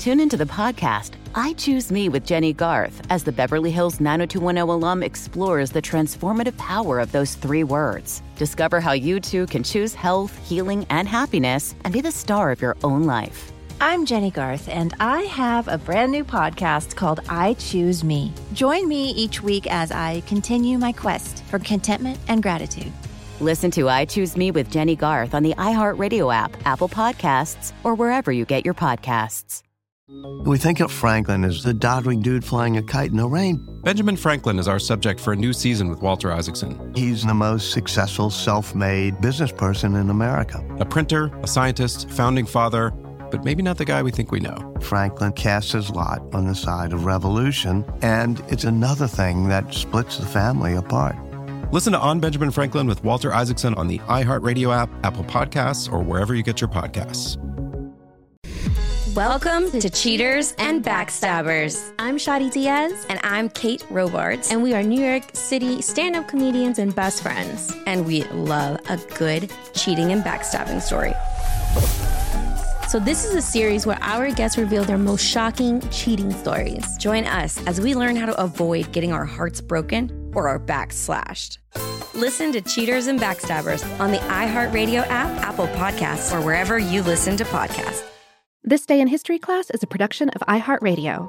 Tune into the podcast, I Choose Me with Jenny Garth, as the Beverly Hills 90210 alum explores the transformative power of those three words. Discover how you too can choose health, healing, and happiness and be the star of your own life. I'm Jenny Garth, and I have a brand new podcast called I Choose Me. Join me each week as I continue my quest for contentment and gratitude. Listen to I Choose Me with Jenny Garth on the iHeartRadio app, Apple Podcasts, or wherever you get your podcasts. We think of Franklin as the doddering dude flying a kite in the rain. Benjamin Franklin is our subject for a new season with Walter Isaacson. He's the most successful self-made business person in America. A printer, a scientist, founding father, but maybe not the guy we think we know. Franklin casts his lot on the side of revolution, and it's another thing that splits the family apart. Listen to On Benjamin Franklin with Walter Isaacson on the iHeartRadio app, Apple Podcasts, or wherever you get your podcasts. Welcome to Cheaters and Backstabbers. I'm Shadi Diaz. And I'm Kate Robards. And we are New York City stand-up comedians and best friends. And we love a good cheating and backstabbing story. So this is a series where our guests reveal their most shocking cheating stories. Join us as we learn how to avoid getting our hearts broken or our backs slashed. Listen to Cheaters and Backstabbers on the iHeartRadio app, Apple Podcasts, or wherever you listen to podcasts. This Day in History class is a production of iHeartRadio.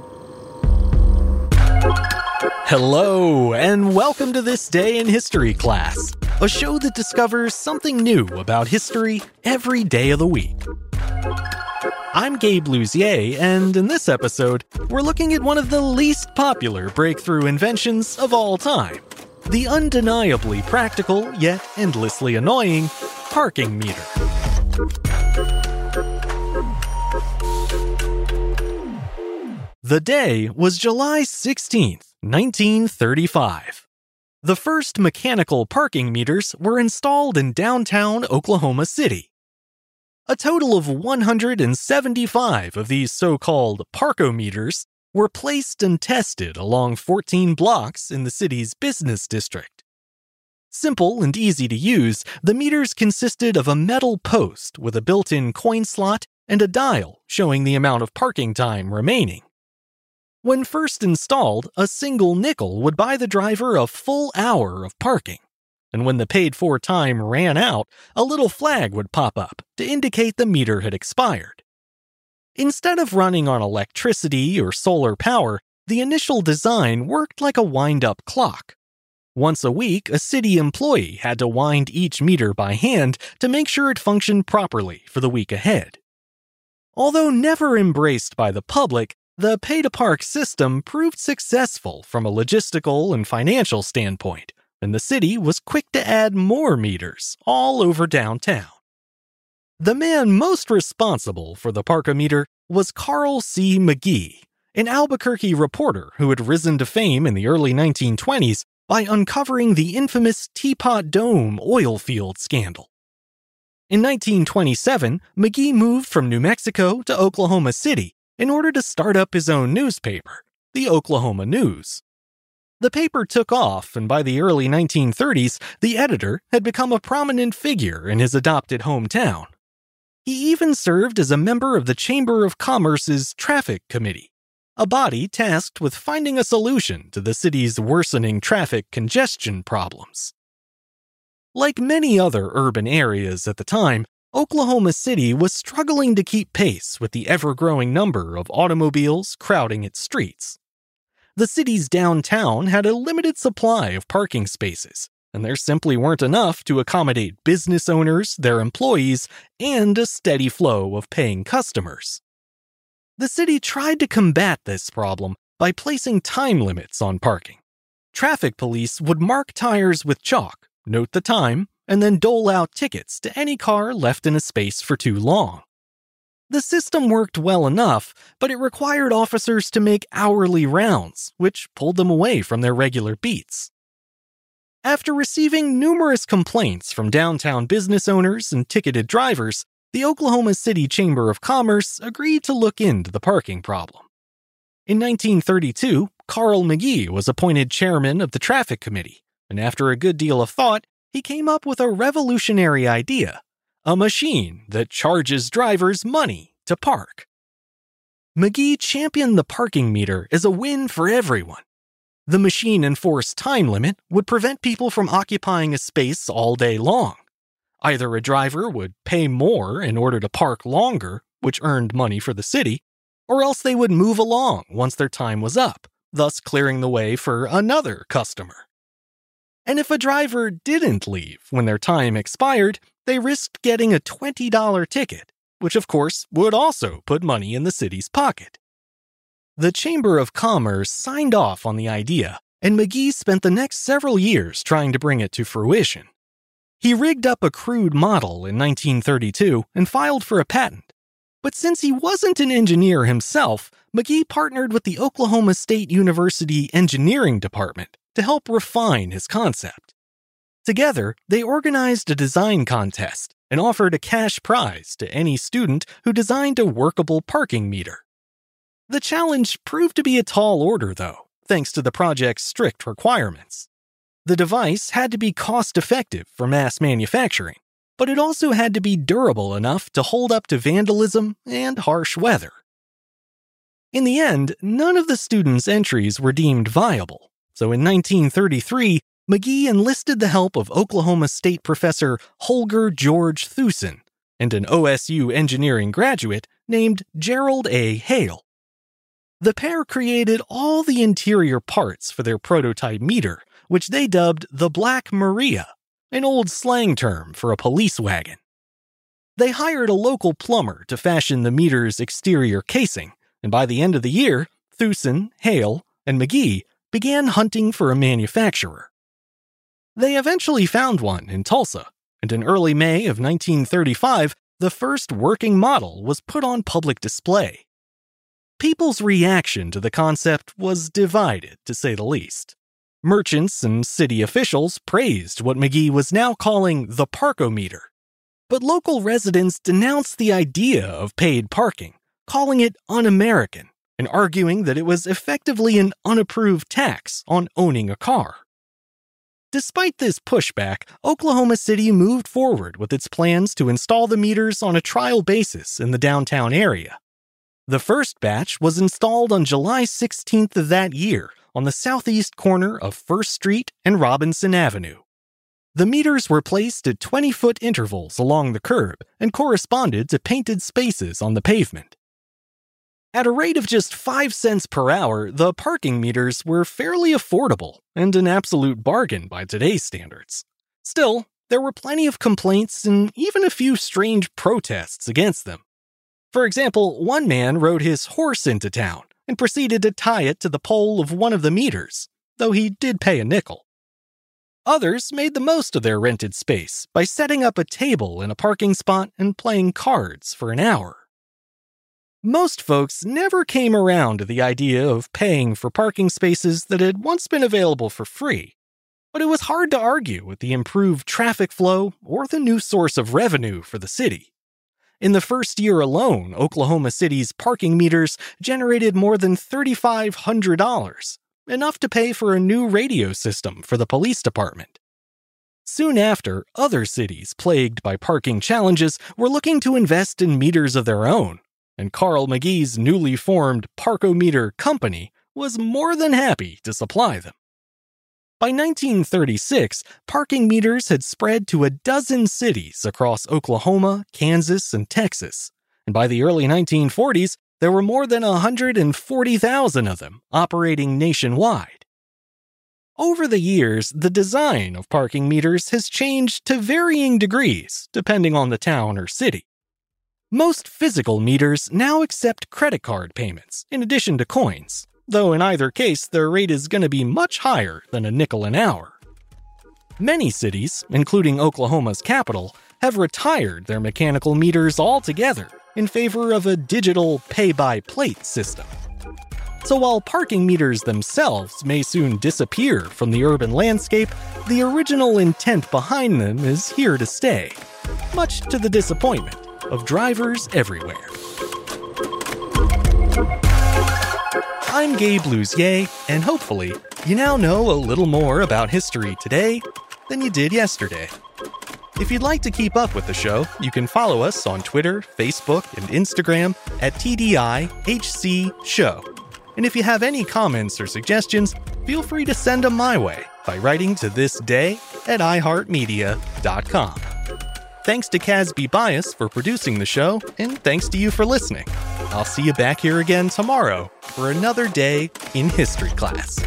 Hello, and welcome to This Day in History class, a show that discovers something new about history every day of the week. I'm Gabe Luzier, and in this episode, we're looking at one of the least popular breakthrough inventions of all time, the undeniably practical, yet endlessly annoying, parking meter. The day was July 16th, 1935. The first mechanical parking meters were installed in downtown Oklahoma City. A total of 175 of these so-called parkometers were placed and tested along 14 blocks in the city's business district. Simple and easy to use, the meters consisted of a metal post with a built-in coin slot and a dial showing the amount of parking time remaining. When first installed, a single nickel would buy the driver a full hour of parking. And when the paid-for time ran out, a little flag would pop up to indicate the meter had expired. Instead of running on electricity or solar power, the initial design worked like a wind-up clock. Once a week, a city employee had to wind each meter by hand to make sure it functioned properly for the week ahead. Although never embraced by the public, the pay-to-park system proved successful from a logistical and financial standpoint, and the city was quick to add more meters all over downtown. The man most responsible for the parkometer was Carl C. McGee, an Albuquerque reporter who had risen to fame in the early 1920s by uncovering the infamous Teapot Dome oil field scandal. In 1927, McGee moved from New Mexico to Oklahoma City in order to start up his own newspaper, the Oklahoma News. The paper took off, and by the early 1930s, the editor had become a prominent figure in his adopted hometown. He even served as a member of the Chamber of Commerce's Traffic Committee, a body tasked with finding a solution to the city's worsening traffic congestion problems. Like many other urban areas at the time, Oklahoma City was struggling to keep pace with the ever-growing number of automobiles crowding its streets. The city's downtown had a limited supply of parking spaces, and there simply weren't enough to accommodate business owners, their employees, and a steady flow of paying customers. The city tried to combat this problem by placing time limits on parking. Traffic police would mark tires with chalk, note the time, and then dole out tickets to any car left in a space for too long. The system worked well enough, but it required officers to make hourly rounds, which pulled them away from their regular beats. After receiving numerous complaints from downtown business owners and ticketed drivers, the Oklahoma City Chamber of Commerce agreed to look into the parking problem. In 1932, Carl McGee was appointed chairman of the Traffic Committee, and after a good deal of thought, he came up with a revolutionary idea, a machine that charges drivers money to park. McGee championed the parking meter as a win for everyone. The machine-enforced time limit would prevent people from occupying a space all day long. Either a driver would pay more in order to park longer, which earned money for the city, or else they would move along once their time was up, thus clearing the way for another customer. And if a driver didn't leave when their time expired, they risked getting a $20 ticket, which of course would also put money in the city's pocket. The Chamber of Commerce signed off on the idea, and McGee spent the next several years trying to bring it to fruition. He rigged up a crude model in 1932 and filed for a patent. But since he wasn't an engineer himself, McGee partnered with the Oklahoma State University Engineering Department to help refine his concept. Together, they organized a design contest and offered a cash prize to any student who designed a workable parking meter. The challenge proved to be a tall order, though, thanks to the project's strict requirements. The device had to be cost-effective for mass manufacturing, but it also had to be durable enough to hold up to vandalism and harsh weather. In the end, none of the students' entries were deemed viable, so in 1933, McGee enlisted the help of Oklahoma State professor Holger George Thusen and an OSU engineering graduate named Gerald A. Hale. The pair created all the interior parts for their prototype meter, which they dubbed the Black Maria, an old slang term for a police wagon. They hired a local plumber to fashion the meter's exterior casing, and by the end of the year, Thusen, Hale, and McGee began hunting for a manufacturer. They eventually found one in Tulsa, and in early May of 1935, the first working model was put on public display. People's reaction to the concept was divided, to say the least. Merchants and city officials praised what McGee was now calling the parkometer. But local residents denounced the idea of paid parking, calling it un-American, and arguing that it was effectively an unapproved tax on owning a car. Despite this pushback, Oklahoma City moved forward with its plans to install the meters on a trial basis in the downtown area. The first batch was installed on July 16th of that year on the southeast corner of 1st Street and Robinson Avenue. The meters were placed at 20-foot intervals along the curb and corresponded to painted spaces on the pavement. At a rate of just 5 cents per hour, the parking meters were fairly affordable and an absolute bargain by today's standards. Still, there were plenty of complaints and even a few strange protests against them. For example, one man rode his horse into town and proceeded to tie it to the pole of one of the meters, though he did pay a nickel. Others made the most of their rented space by setting up a table in a parking spot and playing cards for an hour. Most folks never came around to the idea of paying for parking spaces that had once been available for free, but it was hard to argue with the improved traffic flow or the new source of revenue for the city. In the first year alone, Oklahoma City's parking meters generated more than $3,500, enough to pay for a new radio system for the police department. Soon after, other cities plagued by parking challenges were looking to invest in meters of their own, and Carl McGee's newly formed Parkometer Company was more than happy to supply them. By 1936, parking meters had spread to a dozen cities across Oklahoma, Kansas, and Texas, and by the early 1940s, there were more than 140,000 of them operating nationwide. Over the years, the design of parking meters has changed to varying degrees depending on the town or city. Most physical meters now accept credit card payments in addition to coins, though in either case their rate is going to be much higher than a nickel an hour. Many cities, including Oklahoma's capital, have retired their mechanical meters altogether in favor of a digital pay-by-plate system. So while parking meters themselves may soon disappear from the urban landscape, the original intent behind them is here to stay, much to the disappointment of drivers everywhere. I'm Gabe Luzier, and hopefully, you now know a little more about history today than you did yesterday. If you'd like to keep up with the show, you can follow us on Twitter, Facebook, and Instagram at TDIHC Show. And if you have any comments or suggestions, feel free to send them my way by writing to thisday@iHeartMedia.com. Thanks to Casby Bias for producing the show, and thanks to you for listening. I'll see you back here again tomorrow for another day in history class.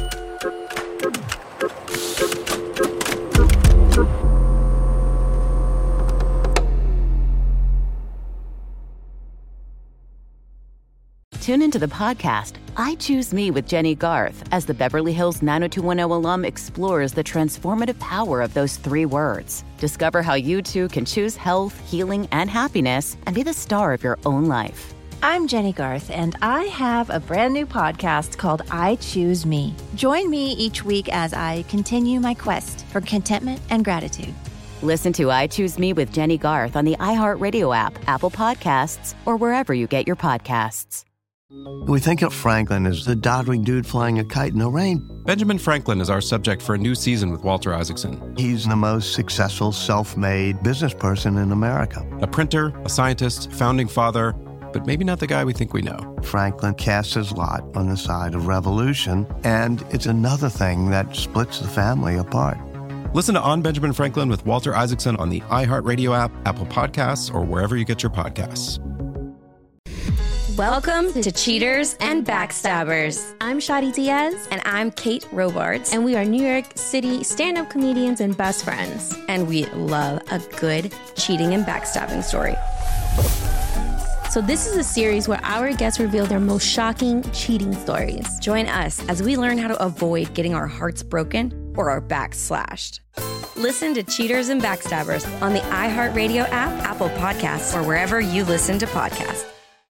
Tune into the podcast, I Choose Me with Jenny Garth, as the Beverly Hills 90210 alum explores the transformative power of those three words. Discover how you too can choose health, healing, and happiness, and be the star of your own life. I'm Jenny Garth, and I have a brand new podcast called I Choose Me. Join me each week as I continue my quest for contentment and gratitude. Listen to I Choose Me with Jenny Garth on the iHeartRadio app, Apple Podcasts, or wherever you get your podcasts. We think of Franklin as the doddering dude flying a kite in the rain. Benjamin Franklin is our subject for a new season with Walter Isaacson. He's the most successful self-made business person in America. A printer, a scientist, founding father, but maybe not the guy we think we know. Franklin casts his lot on the side of revolution, and it's another thing that splits the family apart. Listen to On Benjamin Franklin with Walter Isaacson on the iHeartRadio app, Apple Podcasts, or wherever you get your podcasts. Welcome to Cheaters and Backstabbers. I'm Shadi Diaz. And I'm Kate Robards. And we are New York City stand-up comedians and best friends. And we love a good cheating and backstabbing story. So this is a series where our guests reveal their most shocking cheating stories. Join us as we learn how to avoid getting our hearts broken or our backs slashed. Listen to Cheaters and Backstabbers on the iHeartRadio app, Apple Podcasts, or wherever you listen to podcasts.